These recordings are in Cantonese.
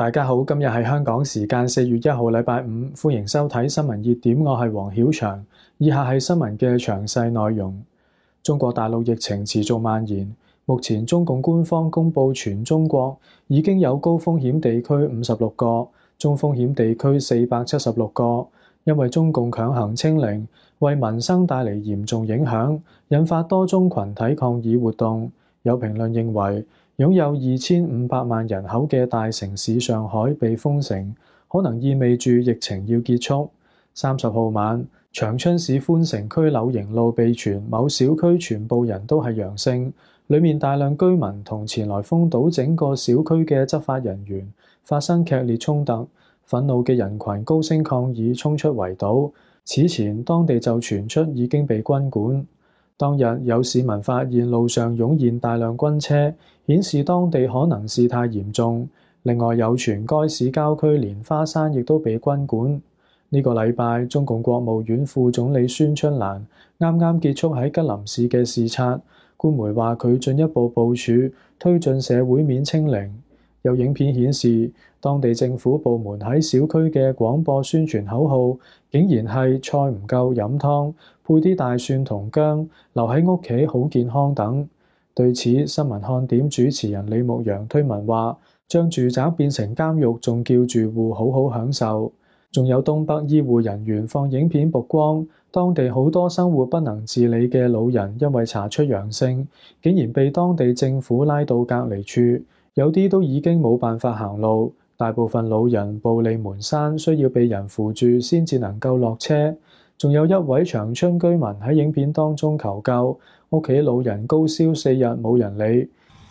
大家好，今日係香港時間4月1號禮拜五，歡迎收睇新聞熱點，我係黃曉翔。以下係新聞嘅詳細內容。中國大陸疫情持續蔓延，目前中共官方公布全中國已經有高風險地區56個，中風險地區476個。因為中共強行清零，為民生帶嚟嚴重影響，引發多宗群體抗議活動。有評論認為，擁有2500萬人口嘅大城市上海被封城，可能意味住疫情要結束。30號晚，長春市寬城區柳營路被傳某小區全部人都係陽性，裡面大量居民同前來封堵整個小區嘅執法人員發生劇烈衝突，憤怒嘅人群高聲抗議，衝出圍堵。此前，當地就傳出已經被軍管。當日有市民發現路上湧現大量軍車，顯示當地可能事態嚴重。另外有傳該市郊區蓮花山亦都被軍管。呢個禮拜，中共國務院副總理孫春蘭啱啱結束喺吉林市嘅視察，官媒話佢進一步部署推進社會面清零。有影片顯示，當地政府部門喺小區嘅廣播宣傳口號，竟然係菜唔夠飲湯，配啲大蒜同薑，留喺屋企好健康等。對此，新聞看點主持人李牧陽推文話，將住宅變成監獄，仲叫住戶好好享受。仲有東北醫護人員放影片曝光，當地好多生活不能自理嘅老人，因為查出陽性，竟然被當地政府拉到隔離處，有啲都已經冇辦法行路。大部分老人步履蹣跚，需要被人扶住先至能夠落車。仲有一位長春居民喺影片當中求救，屋企老人高燒4日冇人理。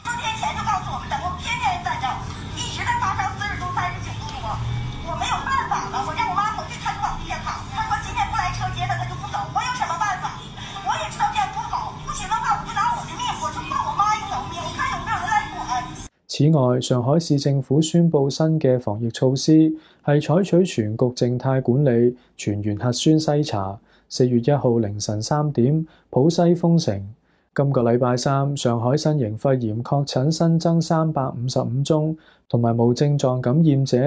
此外，上海市政府宣布新嘅防疫措施，係採取全局靜態管理、全員核酸篩查。4月1號凌晨3點，浦西封城。今個禮拜三，上海新型肺炎確診新增355宗，同埋無症狀感染者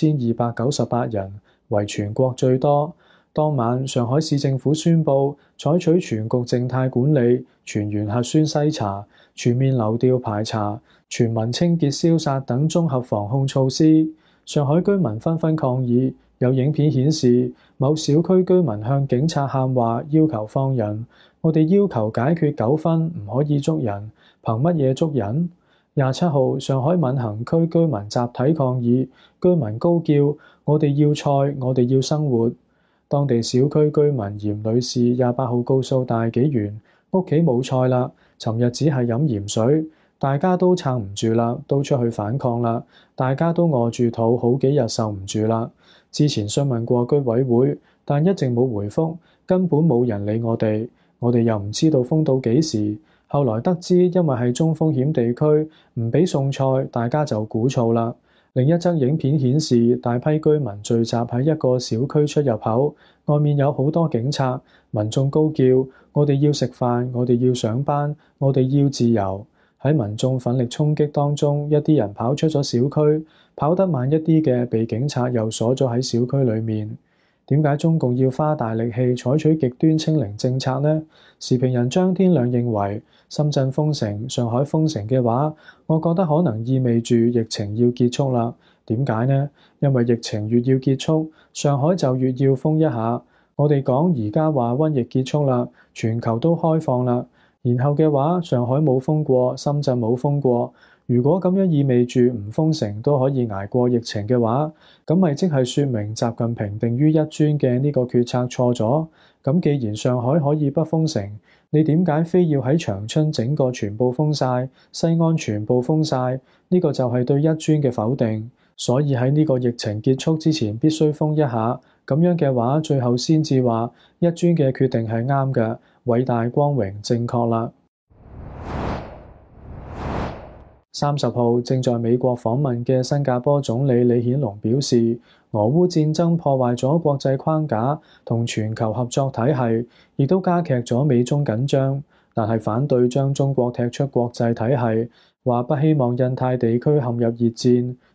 5298人，為全國最多。當晚，上海市政府宣布採取全局靜態管理、全員核酸篩查、全面流調排查、全民清潔消殺等綜合防控措施。上海居民紛紛抗議，有影片顯示某小區居民向警察喊話，要求放人。我哋要求解決糾紛，唔可以捉人，憑乜嘢捉人？27號，上海閔行區居民集體抗議，居民高叫：我哋要菜，我哋要生活。當地小區居民嚴女士28號告訴大紀元，屋企冇菜啦，尋日只係飲鹽水，大家都撐唔住啦，都出去反抗啦，大家都餓住肚，好幾日受唔住啦。之前詢問過居委會，但一直冇回覆，根本冇人理我哋又唔知道封到幾時。後來得知，因為係中風險地區，唔俾送菜，大家就鼓噪啦。另一則影片顯示，大批居民聚集喺一個小區出入口，外面有好多警察，民眾高叫：我哋要食飯，我哋要上班，我哋要自由。喺民眾奮力衝擊當中，一啲人跑出咗小區，跑得慢一啲嘅被警察又鎖咗喺小區裡面。點解中共要花大力氣採取極端清零政策呢？時評人張天亮認為，深圳封城、上海封城嘅話，我覺得可能意味住疫情要結束啦。點解呢？因為疫情越要結束，上海就越要封一下。我哋講而家話瘟疫結束啦，全球都開放啦，然後嘅話，上海冇封過，深圳冇封過。如果咁樣意味住唔封城都可以捱過疫情嘅話，咁咪即係説明習近平定於一尊嘅呢個決策錯咗。咁既然上海可以不封城，你點解非要喺長春整個全部封晒，西安全部封晒？呢個就係對一尊嘅否定。所以喺呢個疫情結束之前必須封一下，咁樣嘅話，最後先至話一尊嘅決定係啱嘅，偉大、光榮、正確啦。30號，正在美國訪問嘅新加坡總理李顯龍表示，俄烏戰爭破壞咗國際框架同全球合作體系，亦都加劇咗美中緊張，但係反對將中國踢出國際體系，話不希望印太地區陷入熱戰。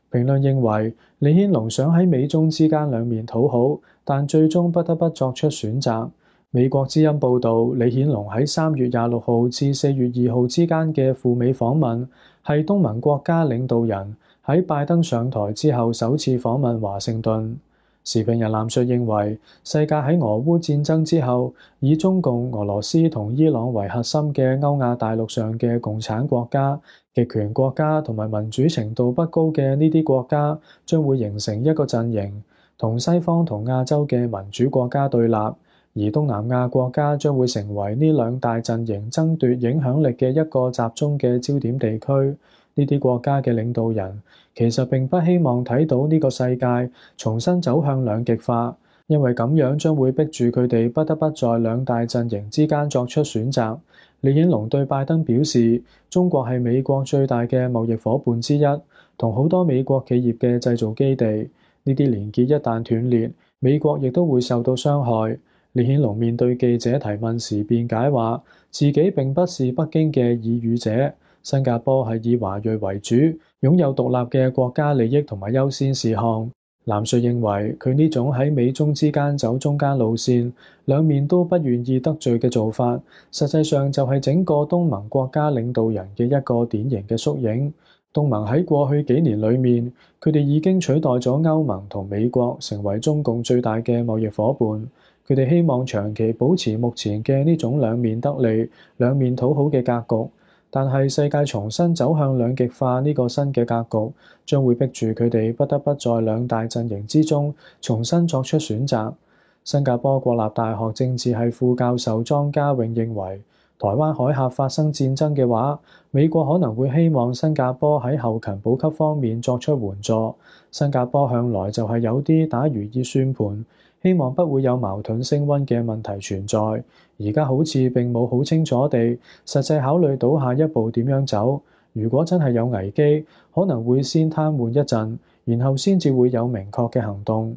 評論認為，李顯龍想喺美中之間兩面討好，但最終不得不作出選擇。美國之音報導，李顯龍喺3月26號至4月2號之間嘅赴美訪問，係東盟國家領導人喺拜登上台之後首次訪問華盛頓。時評人藍述認為，世界喺俄烏戰爭之後，以中共、俄羅斯同伊朗為核心嘅歐亞大陸上嘅共產國家、極權國家同埋民主程度不高嘅呢啲國家，將會形成一個陣營，同西方同亞洲嘅民主國家對立，而東南亞國家將會成為呢兩大陣營爭奪影響力嘅一個集中嘅焦點地區。呢啲國家嘅領導人其實並不希望睇到呢個世界重新走向兩極化，因為咁樣將會逼住佢哋不得不在兩大陣營之間作出選擇。李顯龍對拜登表示，中國係美國最大嘅貿易夥伴之一，同好多美國企業嘅製造基地。呢啲連結一旦斷裂，美國亦都會受到傷害。李顯龍面對記者提問時辯解話，自己並不是北京嘅耳語者。新加坡係以華裔為主，擁有獨立嘅國家利益同埋優先事項。藍述認為佢呢種喺美中之間走中間路線，兩面都不願意得罪嘅做法，實際上就係整個東盟國家領導人嘅一個典型嘅縮影。東盟喺過去幾年裏面，佢哋已經取代咗歐盟同美國成為中共最大嘅貿易夥伴。佢哋希望長期保持目前嘅呢種兩面得利、兩面討好嘅格局。但係世界重新走向兩極化呢個新嘅格局，將會逼住佢哋不得不在兩大陣營之中重新作出選擇。新加坡國立大學政治系副教授莊家永認為，台灣海峽發生戰爭嘅話，美國可能會希望新加坡喺後勤補給方面作出援助。新加坡向來就係有啲打如意算盤，希望不會有矛盾升溫嘅問題存在。而家好似並冇好清楚地實際考慮到下一步點樣走。如果真係有危機，可能會先癱瘓一陣，然後先至會有明確嘅行動。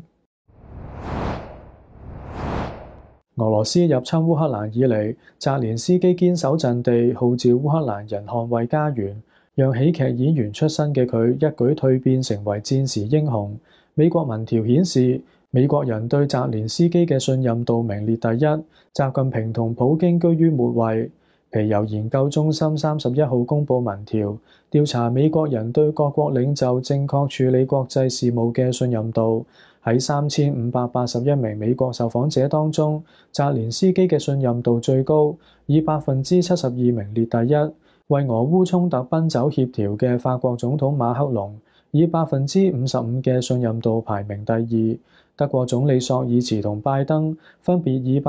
俄羅斯入侵烏克蘭以嚟，澤連斯基堅守陣地，號召烏克蘭人捍衛家園，讓喜劇演員出身嘅佢一舉蛻變成為戰時英雄。美國民調顯示，美國人對澤連斯基嘅信任度名列第一，習近平同普京居於末位。皮尤研究中心31號公佈民調，調查美國人對各國領袖正確處理國際事務嘅信任度。喺3581名美國受訪者當中，澤連斯基嘅信任度最高，以72%名列第一。為俄烏衝突奔走協調嘅法國總統馬克龍，以55%嘅信任度排名第二。德國總理朔爾茨同拜登分別以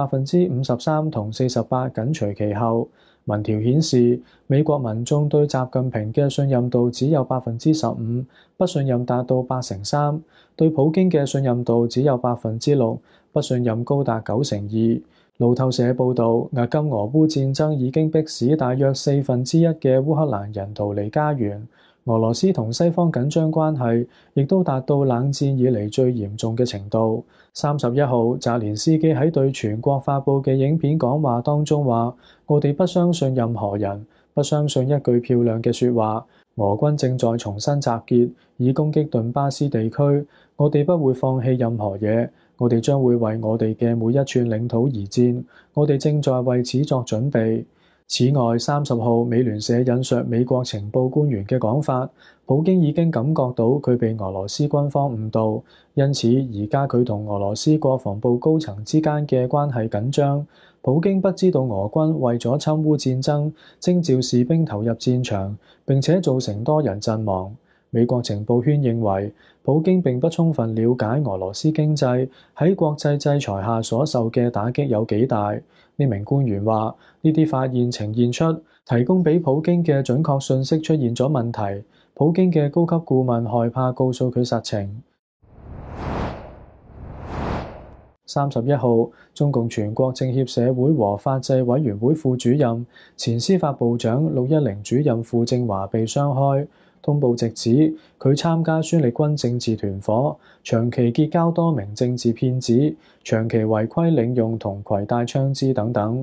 53%同48%緊隨其後。民調顯示，美國民眾對習近平嘅信任度只有15%，不信任達到83%；對普京嘅信任度只有6%，不信任高達92%。路透社報導，俄今俄烏戰爭已經迫使大約1/4嘅烏克蘭人逃離家園。俄羅斯同西方緊張關係亦都達到冷戰以嚟最嚴重嘅程度。31號，澤連斯基喺對全國發佈嘅影片講話當中話：我哋不相信任何人，不相信一句漂亮嘅説話。俄軍正在重新集結，以攻擊頓巴斯地區。我哋不會放棄任何嘢，我哋將會為我哋嘅每一寸領土而戰。我哋正在為此作準備。此外，30號，美聯社引述美國情報官員嘅講法，普京已經感覺到佢被俄羅斯軍方誤導，因此而家佢同俄羅斯國防部高層之間嘅關係緊張。普京不知道俄軍為咗侵烏戰爭，徵召士兵投入戰場，並且造成多人陣亡。美國情報圈認為，普京並不充分了解俄羅斯經濟喺國際制裁下所受嘅打擊有幾大。呢名官員話：呢啲發現呈現出提供俾普京嘅準確信息出現咗問題。普京嘅高級顧問害怕告訴佢實情。31號，中共全國政協社會和法制委員會副主任、前司法部長610主任傅政華被雙開。通報直指佢參加孫力軍政治團夥，長期結交多名政治騙子，長期違規領用同攜帶槍支等等。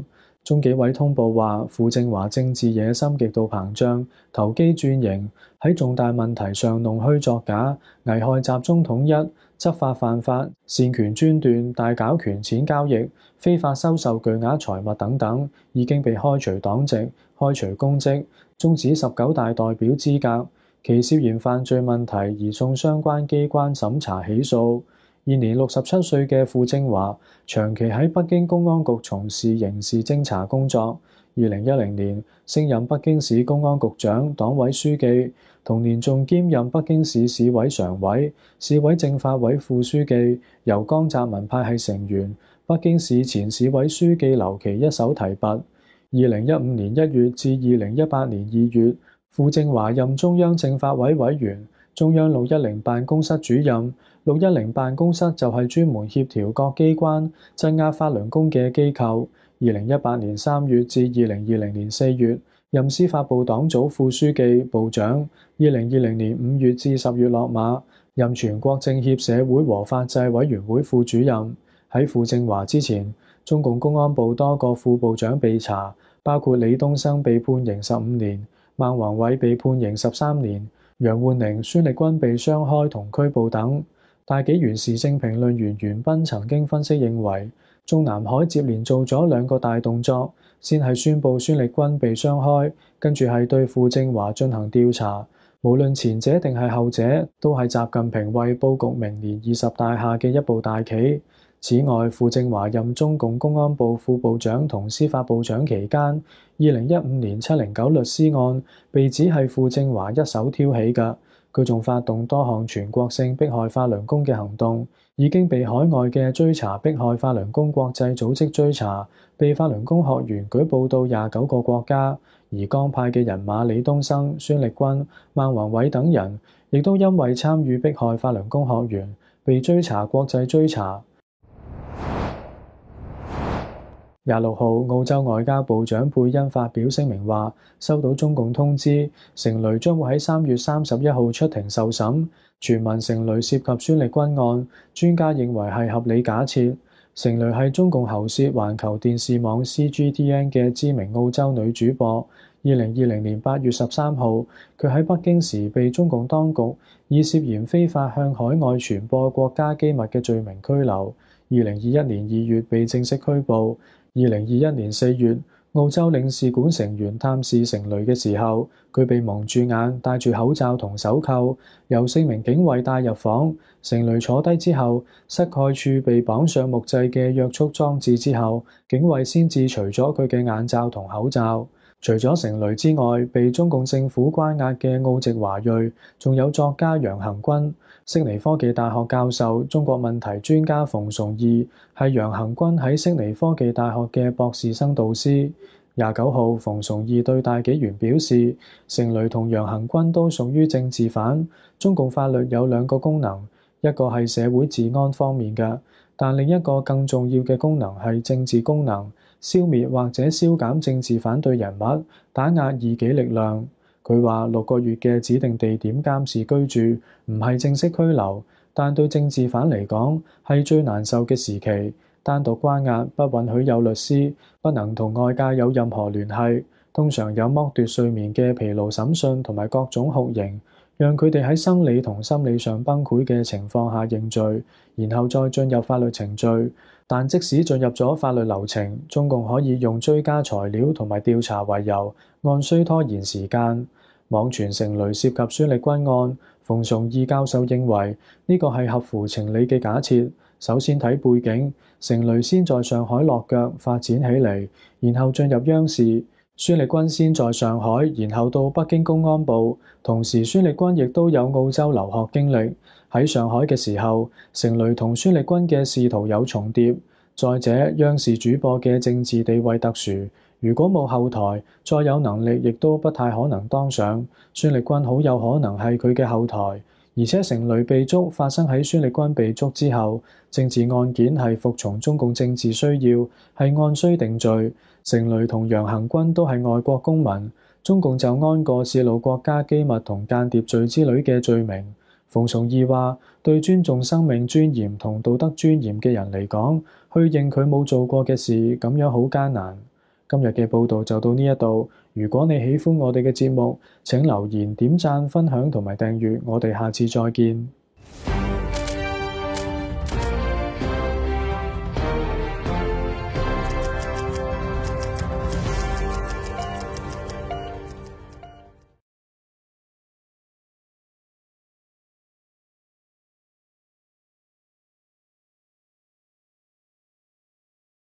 中紀委通報話，傅政華政治野心極度膨脹，投機轉型，喺重大問題上弄虛作假，危害集中統一，執法犯法，擅權專斷，大搞權錢交易，非法收受巨額財物等等，已經被開除黨籍、開除公職、終止19大代表資格。其涉嫌犯罪問題移送相關機關審查起訴。現年67歲嘅傅政華，長期喺北京公安局從事刑事偵查工作。2010年升任北京市公安局長、黨委書記，同年仲兼任北京市市委常委、市委政法委副書記，由江澤民派系成員、北京市前市委書記劉奇一手提拔。2015年1月至2018年2月，傅政華任中央政法委委員、中央610辦公室主任。610辦公室就係專門協調各機關、鎮壓法輪功嘅機構。2018年3月至2020年4月，任司法部黨組副書記、部長。2020年5月至10月落馬，任全國政協社會和法制委員會副主任。喺傅政華之前，中共公安部多個副部長被查，包括李東生被判刑15年，孟宏偉被判刑13年，楊渙寧、孫力軍被雙開同拘捕等。大紀元時政評論員袁彬曾經分析認為，中南海接連做咗2個大動作，先係宣布孫力軍被雙開，跟住係對傅政華進行調查。無論前者定係後者，都係習近平為佈局明年20大下嘅一步大棋。此外，傅政華任中共公安部副部長同司法部長期間，2015年709律師案被指係傅政華一手挑起嘅。佢仲發動多項全國性迫害法輪功嘅行動，已經被海外嘅追查迫害法輪功國際組織追查，被法輪功學員舉報到29個國家。而江派嘅人馬李東生、孫力軍、孟宏偉等人，亦都因為參與迫害法輪功學員，被追查國際追查。26號，澳洲外交部長佩恩發表聲明話，收到中共通知，成蕾將會喺3月31號出庭受審。傳聞成蕾涉及孫力軍案，專家認為係合理假設。成蕾係中共喉舌環球電視網 CGTN 嘅知名澳洲女主播。2020年8月13號，佢喺北京時被中共當局以涉嫌非法向海外傳播國家機密嘅罪名拘留。2021年2月被正式拘捕。2021年4月，澳洲領事館成員探視成蕾嘅時候，佢被蒙住眼，戴住口罩同手銬，由4名警衛帶入房。成蕾坐低之後，膝蓋處被綁上木製嘅約束裝置之後，警衛先至除咗佢嘅眼罩同口罩。除咗成蕾之外，被中共政府關押嘅澳籍華裔，仲有作家楊恆均。悉尼科技大學教授、中國問題專家馮崇義係楊恆均喺悉尼科技大學嘅博士生導師。29號，馮崇義對大紀元表示，成蕾同楊恆均都屬於政治犯。中共法律有2個功能，一個係社會治安方面嘅，但另一個更重要嘅功能係政治功能，消滅或者消減政治反對人物，打壓異己力量。佢話6個月嘅指定地點監視居住唔係正式拘留，但對政治犯嚟講係最難受嘅時期。單獨關押，不允許有律師，不能同外界有任何聯繫，通常有剝奪睡眠嘅疲勞審訊同埋各種酷刑，讓佢哋喺生理同心理上崩潰嘅情況下認罪，然後再進入法律程序。但即使進入咗法律流程，中共可以用追加材料同埋調查為由，按需拖延時間。網傳成蕾涉及孫力軍案，馮崇義教授認為呢個係合乎情理嘅假設。首先睇背景，成蕾先在上海落腳發展起嚟，然後進入央視。孫力軍先在上海，然後到北京公安部。同時，孫力軍亦都有澳洲留學經歷。喺上海嘅時候，成蕾同孫力軍嘅仕途有重疊。再者，央視主播嘅政治地位特殊，如果冇後台，再有能力亦都不太可能當上。孫力軍好有可能係佢嘅後台，而且成蕾被捉發生喺孫力軍被捉之後，政治案件係服從中共政治需要，係按需定罪。成蕾同楊恆均都係外國公民，中共就安過泄露國家機密同間諜罪之類嘅罪名。馮崇義話：對尊重生命尊嚴同道德尊嚴嘅人嚟講，去認佢冇做過嘅事，咁樣好艱難。 今日嘅報道就到呢一度。如果你喜歡我哋嘅節目，請留言、點讚、分享同埋訂閱。我哋下次再見。